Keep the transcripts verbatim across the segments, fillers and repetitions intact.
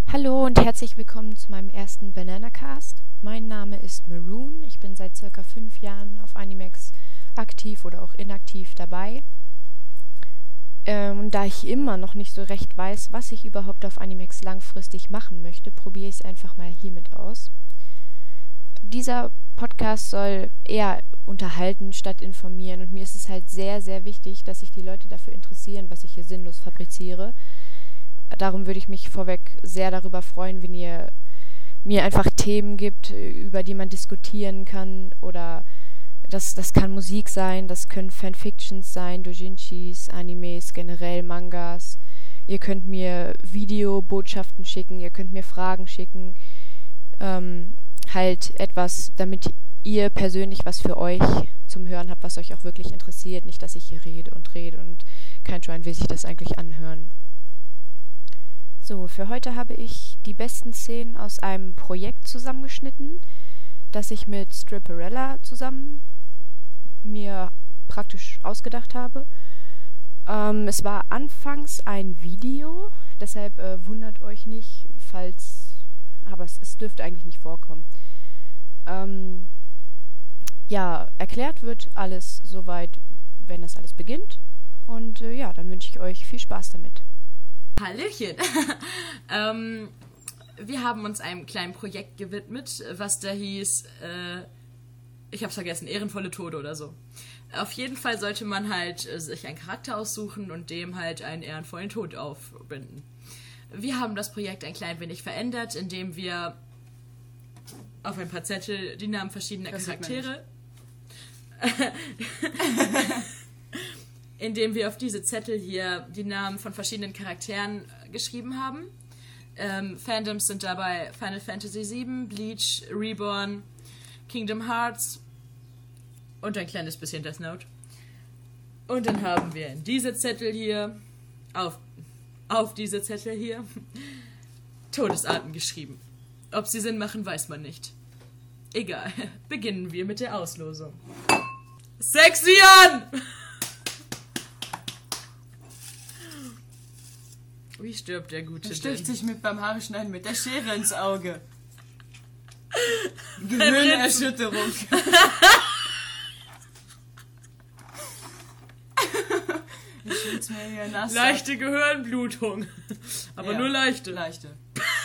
Hallo und herzlich willkommen zu meinem ersten Bananacast. Mein Name ist Maroon. Ich bin seit circa fünf Jahren auf Animex aktiv oder auch inaktiv dabei. Ähm, und da ich immer noch nicht so recht weiß, was ich überhaupt auf Animex langfristig machen möchte, probiere ich es einfach mal hiermit aus. Dieser Podcast soll eher unterhalten statt informieren und mir ist es halt sehr, sehr wichtig, dass sich die Leute dafür interessieren, was ich hier sinnlos fabriziere. Darum würde ich mich vorweg sehr darüber freuen, wenn ihr mir einfach Themen gibt, über die man diskutieren kann. Oder das, das kann Musik sein, das können Fanfictions sein, Doujinshis, Animes, generell Mangas. Ihr könnt mir Videobotschaften schicken, ihr könnt mir Fragen schicken. Ähm, halt etwas, damit ihr persönlich was für euch zum Hören habt, was euch auch wirklich interessiert. Nicht, dass ich hier rede und rede und kein Schwein will sich das eigentlich anhören. So, für heute habe ich die besten Szenen aus einem Projekt zusammengeschnitten, das ich mit Stripperella zusammen mir praktisch ausgedacht habe. Ähm, es war anfangs ein Video, deshalb äh, wundert euch nicht, falls, aber es, es dürfte eigentlich nicht vorkommen. Ähm, ja, erklärt wird alles soweit, wenn das alles beginnt. Und äh, ja, dann wünsche ich euch viel Spaß damit. Hallöchen! ähm, wir haben uns einem kleinen Projekt gewidmet, was da hieß, äh, ich hab's vergessen, ehrenvolle Tode oder so. Auf jeden Fall sollte man halt äh, sich einen Charakter aussuchen und dem halt einen ehrenvollen Tod aufbinden. Wir haben das Projekt ein klein wenig verändert, indem wir auf ein paar Zettel die Namen verschiedener das Charaktere... indem wir auf diese Zettel hier die Namen von verschiedenen Charakteren geschrieben haben. Ähm, Fandoms sind dabei Final Fantasy sieben, Bleach, Reborn, Kingdom Hearts und ein kleines bisschen Death Note. Und dann haben wir in diese Zettel hier, auf, auf diese Zettel hier, Todesarten geschrieben. Ob sie Sinn machen, weiß man nicht. Egal, beginnen wir mit der Auslosung. Sexian! Wie stirbt der Gute denn? Sticht sich mit beim Haare schneiden mit der Schere ins Auge. Gehirnerschütterung. Ich schwitze mir hier nass. Leichte Gehirnblutung. Aber ja, nur leichte. Leichte.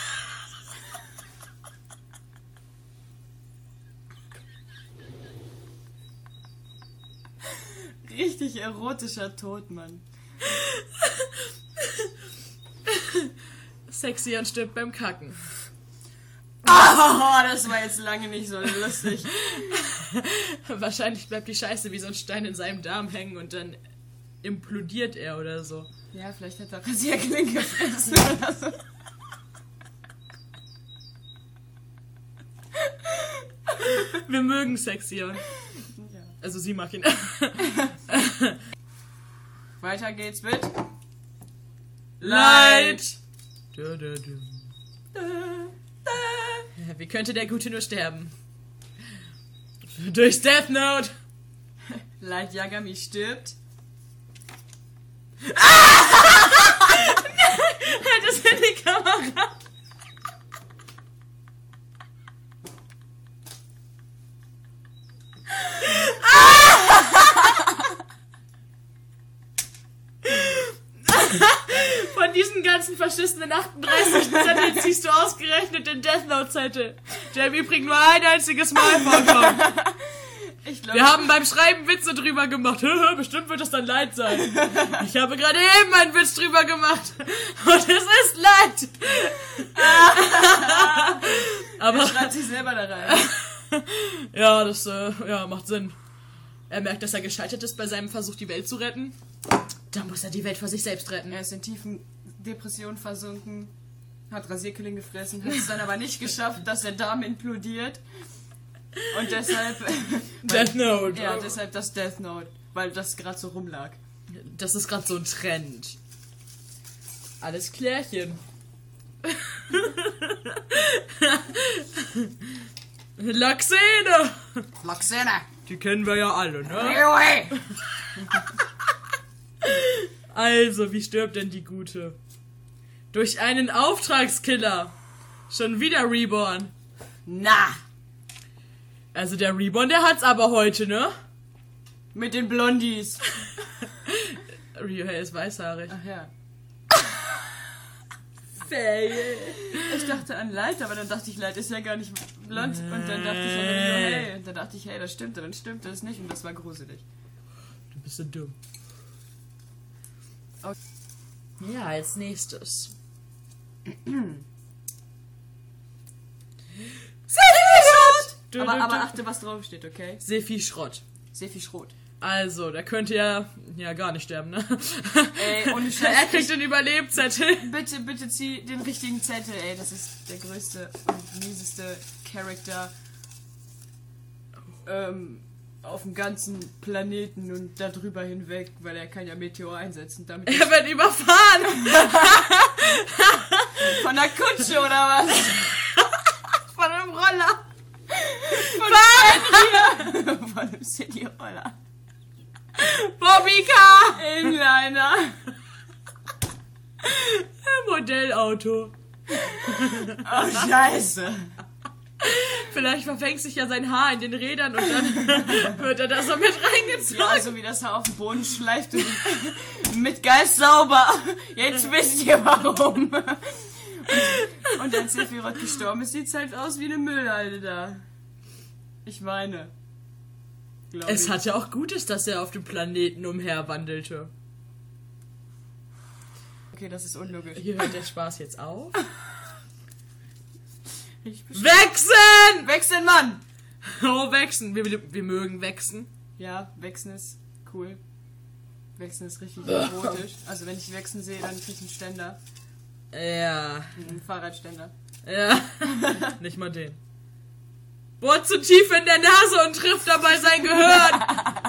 Richtig erotischer Tod, Mann. Sexy und stirbt beim Kacken. Oh, das war jetzt lange nicht so lustig. Wahrscheinlich bleibt die Scheiße wie so ein Stein in seinem Darm hängen und dann implodiert er oder so. Ja, vielleicht hat er Rasierklinge gefressen oder so. Wir mögen Sexy. Und ja. Also sie mag ihn. Weiter geht's mit Leid. Da, da, da. Da, da. Wie könnte der Gute nur sterben? Durchs Death Note. Light Yagami stirbt. Halt das in die Kamera. Von diesen ganzen verschissenen achtunddreißig Zetteln ziehst du ausgerechnet den Death Note-Zettel, der im Übrigen nur ein einziges Mal vorkommt. Ich glaub, Wir haben beim Schreiben Witze drüber gemacht. Bestimmt wird das dann Leid sein. Ich habe gerade eben einen Witz drüber gemacht. Und es ist Leid. Aber er schreibt sich selber da rein. Ja, das äh, ja, macht Sinn. Er merkt, dass er gescheitert ist bei seinem Versuch, die Welt zu retten. Dann muss er die Welt vor sich selbst retten. Er ist in tiefen Depressionen versunken, hat Rasierkilling gefressen, hat es dann aber nicht geschafft, dass der Darm implodiert. Und deshalb... Death Note. Ja, deshalb das Death Note, weil das gerade so rumlag. Das ist gerade so ein Trend. Alles klärchen. Laxene! Laxene! Die kennen wir ja alle, ne? Also, wie stirbt denn die Gute? Durch einen Auftragskiller. Schon wieder Reborn. Na! Also der Reborn, der hat's aber heute, ne? Mit den Blondies. Ryohei ist weißhaarig. Ach ja. Fail. Ich dachte an Light, aber dann dachte ich, Light ist ja gar nicht blond. Und dann dachte ich an Ryohei. Und dann dachte ich, hey, das stimmt, dann stimmt das nicht. Und das war gruselig. Du bist so dumm. Okay. Ja, als nächstes. Sefi-Schrott! Aber, aber achte, was drauf steht, okay? Sefi-Schrott. Sefi-Schrot. Also, der könnte ja, ja gar nicht sterben, ne? Ey, ohne Scheiß. Er kriegt den Überlebenszettel. Bitte, bitte zieh den richtigen Zettel, ey. Das ist der größte und mieseste Charakter ähm, auf dem ganzen Planeten und darüber hinweg, weil er kann ja Meteor einsetzen. Damit Er wird überfahren. von der Kutsche oder was? Von einem Roller. Von dem Von dem City-Roller. Bobbycar. Inliner. Modellauto. Oh, Scheiße. Vielleicht verfängt sich ja sein Haar in den Rädern und dann wird er da so mit reingezogen. Ja, so wie das Haar auf dem Boden schleift und mit Geist sauber. Jetzt wisst ihr warum. Und, und als Sephiroth gestorben ist, sieht's halt aus wie eine Müllhalde da. Ich meine. Es ich. hat ja auch Gutes, dass er auf dem Planeten umherwandelte. Okay, das ist unlogisch. Hier hört der Spaß jetzt auf. Ich Wechseln! Wechseln, Mann! Oh, wechseln. Wir, wir mögen wechseln. Ja, wechseln ist cool. Wechseln ist richtig erotisch. Also wenn ich wechseln sehe, dann krieg ich einen Ständer. Ja. Einen Fahrradständer. Ja. Nicht mal den. Bohrt zu tief in der Nase und trifft dabei sein Gehirn.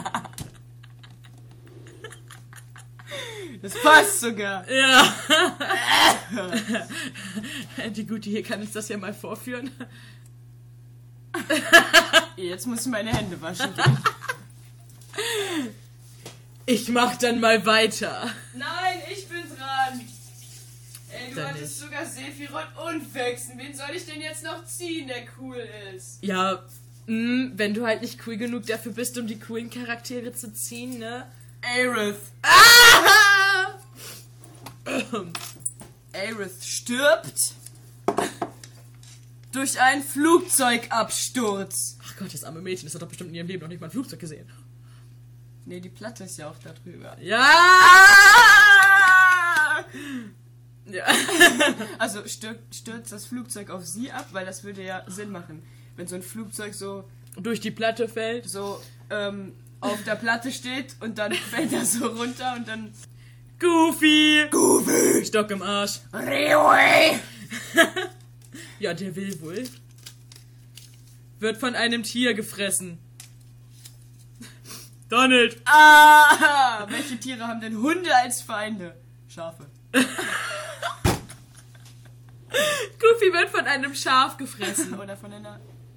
Das passt sogar. Ja. Die Gute hier kann uns das ja mal vorführen. Jetzt muss ich meine Hände waschen gehen. Ich mach dann mal weiter. Nein, ich bin dran. Ey, du Dann hattest nicht. sogar Sephiroth und Wechseln. Wen soll ich denn jetzt noch ziehen, der cool ist? Ja, mh, wenn du halt nicht cool genug dafür bist, um die coolen Charaktere zu ziehen, ne? Aerith. Ah! Aerith stirbt durch einen Flugzeugabsturz. Ach Gott, das arme Mädchen, das hat doch bestimmt in ihrem Leben noch nicht mal ein Flugzeug gesehen. Nee, die Platte ist ja auch da drüber. Ja! Ja. Also stür stürzt das Flugzeug auf sie ab, weil das würde ja Sinn machen. Wenn so ein Flugzeug so, Durch die Platte fällt. so ähm, auf der Platte steht und dann fällt er so runter und dann... Goofy! Goofy! Stock im Arsch. Ryohei! Ja, der will wohl. Wird von einem Tier gefressen. Donald! Ah! Welche Tiere haben denn Hunde als Feinde? Schafe. Goofy wird von einem Schaf gefressen. Oder von einer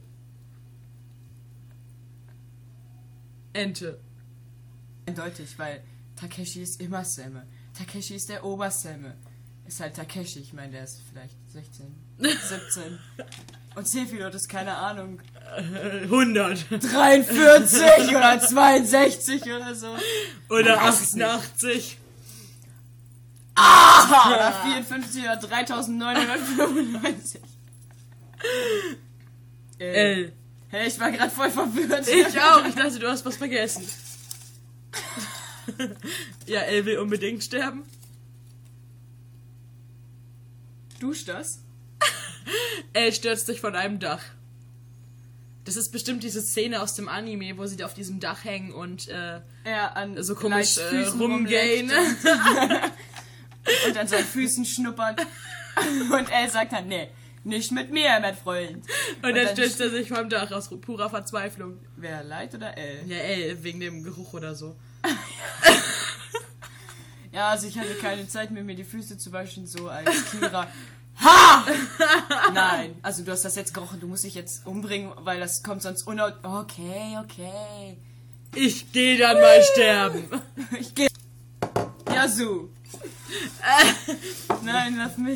Ente. Eindeutig, weil Takeshi ist immer Samme. Takeshi ist der Obersamme. Ist halt Takeshi, ich meine, der ist vielleicht sechzehn, siebzehn. Und Sephiroth ist keine Ahnung. hundert. dreiundvierzig oder zweiundsechzig oder so. Oder weiß es nicht. achtundachtzig. Ah! Oder vierundfünfzig oder dreitausendneunhundertfünfundneunzig. Äh, L. hey, ich war gerade voll verwirrt. Ich auch. Ich dachte, du hast was vergessen. Ja, L will unbedingt sterben. Duscht das? L stürzt sich von einem Dach. Das ist bestimmt diese Szene aus dem Anime, wo sie da auf diesem Dach hängen und äh, Ja, an so komisch äh, Füßen rumgehen. rumleckt Und, und an seinen Füßen schnuppern. Und er sagt dann, nee, nicht mit mir, mein Freund. Und, Und dann dann stürzt er sich vom Dach aus purer Verzweiflung. Wer, Light oder L? Ja, L, wegen dem Geruch oder so. Ja, also ich hatte keine Zeit mehr, mir die Füße zu waschen, so als Kira. Ha! Nein, also du hast das jetzt gerochen, du musst dich jetzt umbringen, weil das kommt sonst unaut... Okay, okay. Ich geh dann mal sterben. Ich geh... Ja, so. Nein, lass mich.